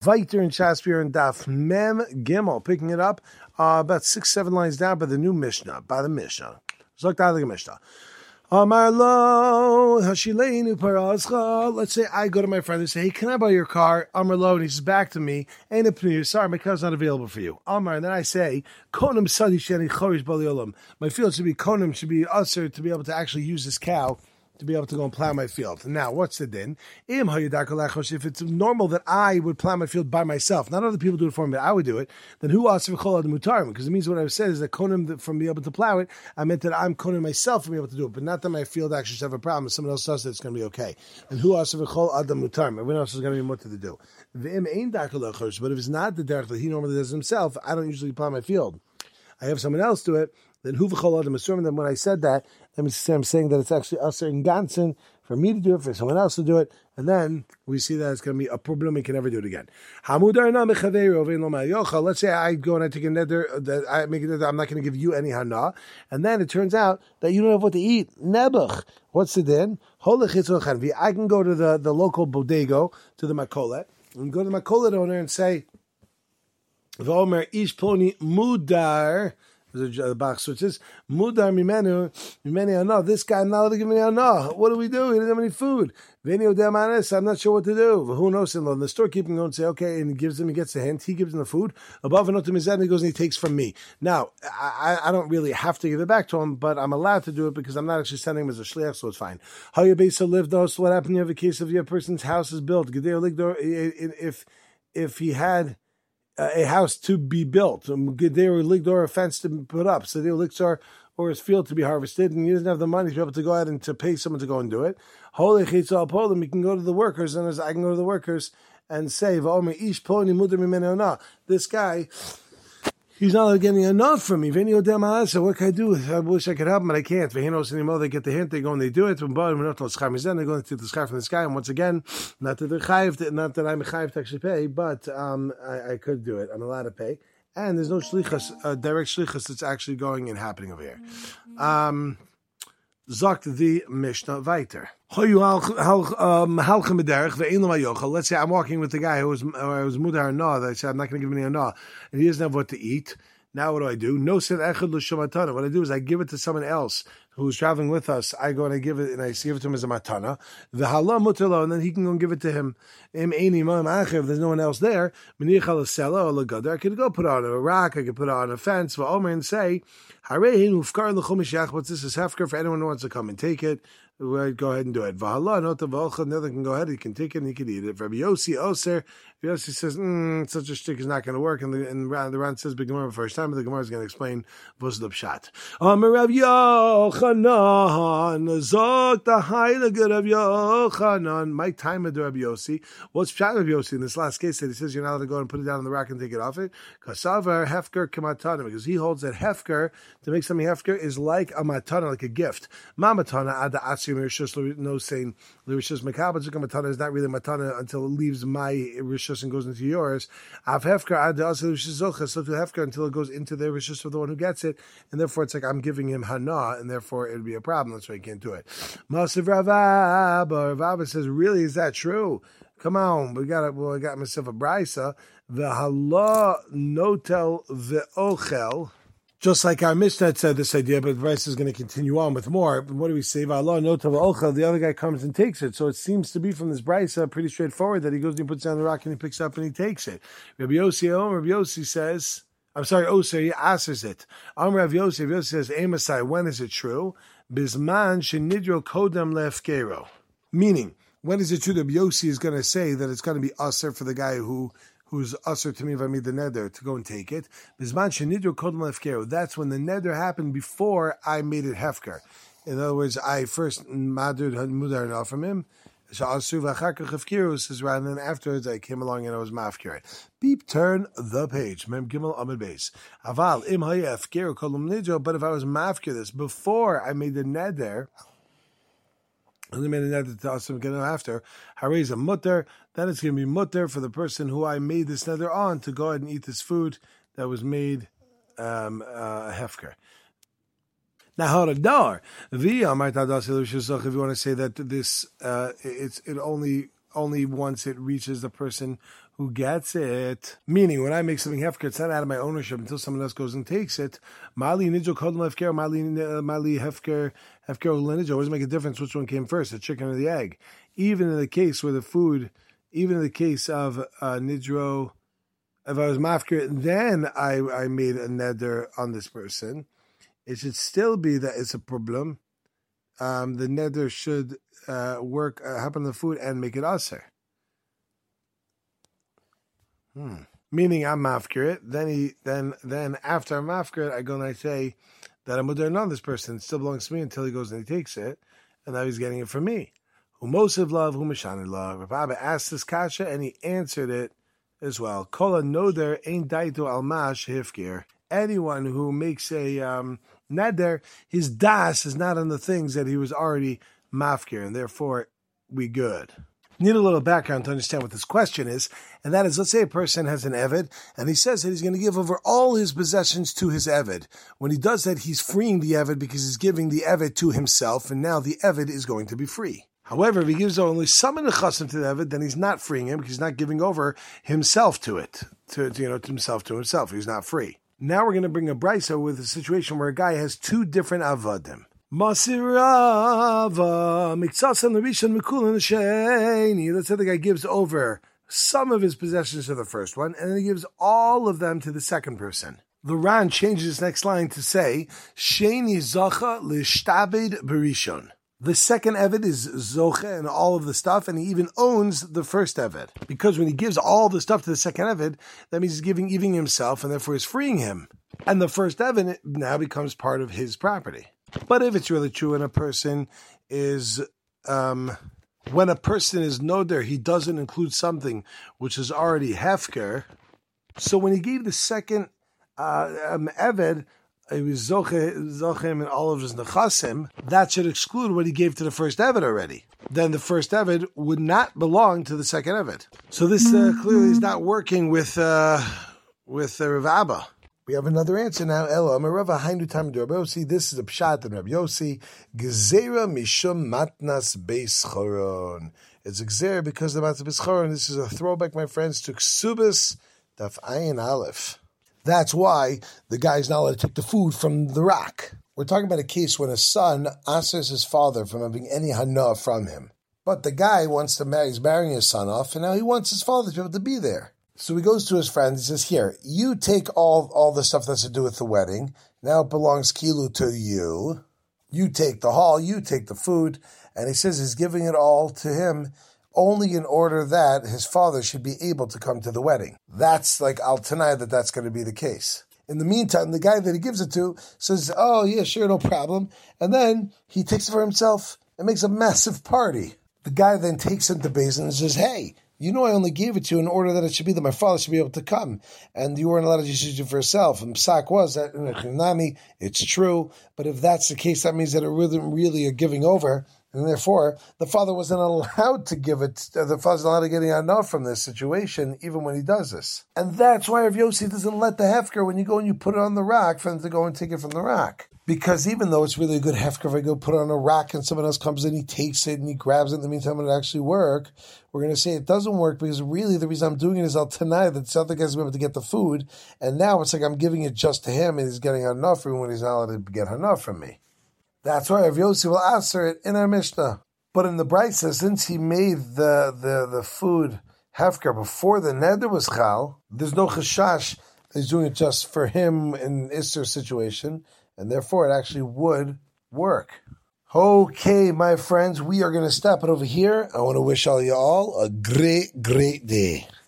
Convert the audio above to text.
Weiter in Shaspir and Daf Mem Gimel, picking it up about 6-7 lines down by the new Mishnah, by the Mishnah. Zok the Mishnah. Amar lo hashileinu parazcha. Let's say I go to my friend and say, "Hey, can I borrow your car?" Amar lo, and he says back to me, "Ain't it pneu? Sorry, my car's not available for you." Amar, and then I say, "Konim sadi sheni chorish bali olam." My field should be konim, should be usher to be able to actually use this cow to be able to go and plow my field. Now, what's the din? If it's normal that I would plow my field by myself, not other people do it for me, but I would do it, then who asks for chol ad mutarim? Because it means what I said is that konim from being able to plow it, I meant that I'm konim myself from being able to do it, but not that my field actually should have a problem. If someone else does it, it's going to be okay. And who asks for chol ad mutarim? Everyone else is going to be mutter to do. But if it's not the derech that he normally does himself, I don't usually plow my field. I have someone else do it. Then who v'chol adam asurim. Then when I said that, I'm saying that it's actually aser in ganzen for me to do it, for someone else to do it, and then we see that it's going to be a problem. We can never do it again. Let's say I go and I take a neder that I make a neder, I'm not going to give you any hana, and then it turns out that you don't have what to eat. Nebuch. What's the din? I can go to the local bodego, to the makolet, and go to the makolet owner and say, "V'omer ish ploni mudar." The box which is mudar mimenu ana. This guy I'm not allowed to give me ana. What do we do? He doesn't have any food. I'm not sure what to do. Who knows? And the storekeeper going to say okay, and he gets the hint. He gives him the food. Above and and he goes and he takes from me. Now I don't really have to give it back to him, but I'm allowed to do it because I'm not actually sending him as a shliach, so it's fine. How your base live though? So what happened? You have a case of your person's house is built. If he had a house to be built, Gedera Ligdor a fence to put up, so Ligdor or his field to be harvested, and he doesn't have the money to be able to go out and to pay someone to go and do it. Holy Chitzal Polim, he can go to the workers, and as I can go to the workers and say, this guy, he's not getting enough from me. So what can I do? I wish I could help him, but I can't. They get the hint, they go and they do it. They're going to take the scar from this guy. And once again, not that I'm chayiv to actually pay, but I could do it. I'm allowed to pay. And there's no shlichus, direct shlichus that's actually going and happening over here. Zakt the Mishnah weiter. Let's say I'm walking with the guy who was mudar na, that I said I'm not going to give him any na, and he doesn't have what to eat. Now what do? No said echad l'shamatana. What I do is I give it to someone else who's traveling with us. I go and I give it, and I give it to him as a matana. V'hala mutalo, and then he can go and give it to him. If there's no one else there, I could go put on a rock. I could put on a fence. V'omer and say, what's this? Is hefker for anyone who wants to come and take it. We'll go ahead and do it. V'hala not the v'olcha. The other can go ahead. He can take it and he can eat it. Rabbi Yossi Oser. Yossi says, such a shtick is not going to work. And the Ran says, "Big Gemara the first time," but the Gemara is going to explain what's the pshat. Rav Yochanan zok the heilige Rav Yochanan. My time with Rabbi Yossi. What's pshat Rabbi Yossi in this last case that he says you're not allowed to go and put it down on the rock and take it off it? Kasavar hefker kamatana, because he holds that hefker, to make something hefker, is like a matana, like a gift. Mamatana ada atzim rishus no saying rishus makabel matana is not really matana until it leaves my rishus and goes into yours. Av hefker ad also zocha, so to hefker until it goes into the rishus of the one who gets it, and therefore it's like I'm giving him hana, and therefore it would be a problem. That's why he can't do it. Masiv Rav Abba says, really, is that true? Come on, I got myself a brisa. V'hala notel ve'ochel. Just like our Mishnah said this idea, but Bryce is going to continue on with more. What do we say? The other guy comes and takes it. So it seems to be from this Bryce pretty straightforward that he goes and he puts it on the rock and he picks it up and he takes it. Rabbi Yossi says, Oser, he answers it. Rav Yossi says, Amasai, when is it true? Bisman shenidro kodem lefkero. Meaning, when is it true that Yossi is going to say that it's going to be Aser for the guy who's usher to me if I made the neder to go and take it? That's when the neder happened before I made it hefker. In other words, I first mudar na from him. Says rather than afterwards I came along and I was mafkir. Beep, turn the page. Mem gimel amid base. Aval im hayefkir kolum nidro. But if I was mafkir this before I made the neder, and they made a neder to us again after, Haray's a mutter, then it's going to be mutter for the person who I made this neder on to go ahead and eat this food that was made hefker. Now, how to dar? If you want to say that this, it only once it reaches the person who gets it. Meaning, when I make something hefker, it's not out of my ownership until someone else goes and takes it. Mali nidjo kodem hefker, mali hefker ulenidjo. What does it make a difference which one came first, the chicken or the egg? Even in the case where the food, even in the case of nidro, if I was mafker, then I made a neder on this person, it should still be that it's a problem. The neder should work, happen on the food and make it aser. Meaning I'm mafker it, then after I'm mafker it, I go and I say that I'm muder on this person. It still belongs to me until he goes and he takes it, and now he's getting it from me. Humosiv love, humashani love. Rav Abba asked this kasha and he answered it as well. Kola noder ain't daitu almash hifkir. Anyone who makes a neder, his das is not on the things that he was already mafkir, and therefore we good. Need a little background to understand what this question is, and that is, let's say a person has an eved, and he says that he's going to give over all his possessions to his eved. When he does that, he's freeing the eved because he's giving the eved to himself, and now the eved is going to be free. However, if he gives only some of the chassim to the eved, then he's not freeing him because he's not giving over himself to it, to himself. He's not free. Now we're going to bring a brisa with a situation where a guy has two different avadim. Masirava miktsasam l'rishon mekulan l'sheni. Let's say the guy gives over some of his possessions to the first one, and then he gives all of them to the second person. The Ran changes his next line to say, Sheni zacha l'shtabed berishon. The second eved is zocha and all of the stuff, and he even owns the first eved. Because when he gives all the stuff to the second eved, that means he's giving even himself, and therefore he's freeing him. And the first eved now becomes part of his property. But if it's really true, when a person is noder, he doesn't include something which is already hefker. So when he gave the second eved, it was zochem and all of his nechasim, that should exclude what he gave to the first eved already. Then the first eved would not belong to the second eved. So this clearly is not working with Rav Abba. We have another answer now. Elo, Amarava Hainu Tam Rabbi Yossi. This is a pshat in Rabbi Yossi. Gezerah mishum matnas beis choron. It's a gezerah because of matnas beis choron. This is a throwback, my friends, to Ksubis Daf Ayin Aleph. That's why the guy's not allowed to take the food from the rock. We're talking about a case when a son asks his father from having any hana from him. But the guy wants to marry, he's marrying his son off, and now he wants his father to be able to be there. So he goes to his friend and says, here, you take all the stuff that's to do with the wedding. Now it belongs kilu to you. You take the hall, you take the food. And he says he's giving it all to him only in order that his father should be able to come to the wedding. That's like al tanai that that's going to be the case. In the meantime, the guy that he gives it to says, oh yeah, sure, no problem. And then he takes it for himself and makes a massive party. The guy then takes him to Beis and says, hey, you know I only gave it to you in order that it should be that my father should be able to come. And you weren't allowed to use it for yourself. And Psak was that in Chinami, it's true. But if that's the case, that means that it wasn't really a giving over. And therefore, the father wasn't allowed to give it. The father's not allowed to get enough from this situation, even when he does this. And that's why Rav Yossi doesn't let the hefker, when you go and you put it on the rock, for them to go and take it from the rock. Because even though it's really a good hefker, if I go put it on a rack and someone else comes in, he takes it and he grabs it in the meantime it actually work, we're going to say it doesn't work because really the reason I'm doing it is I'll tonight that the other guy's able to get the food, and now it's like I'm giving it just to him and he's getting enough from me when he's not allowed to get enough from me. That's why Rav Yossi will answer it in our Mishnah. But in the Brisa, since he made the food hefker before the neder was chal, there's no chashash that he's doing it just for him in Isser situation, and therefore it actually would work. Okay, my friends, we are going to stop it over here. I want to wish all you all a great, great day.